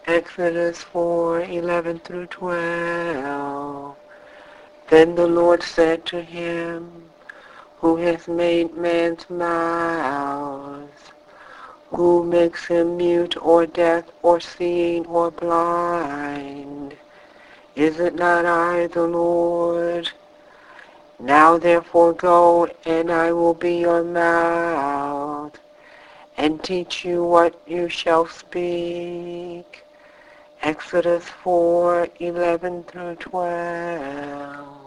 Exodus 4:11 through 12. Then the Lord said to him, Who has made man's mouth? Who makes him mute or deaf or seeing or blind? Is it not I, the Lord? Now therefore go, and I will be your mouth, and teach you what you shall speak. Exodus 4:11 through 12.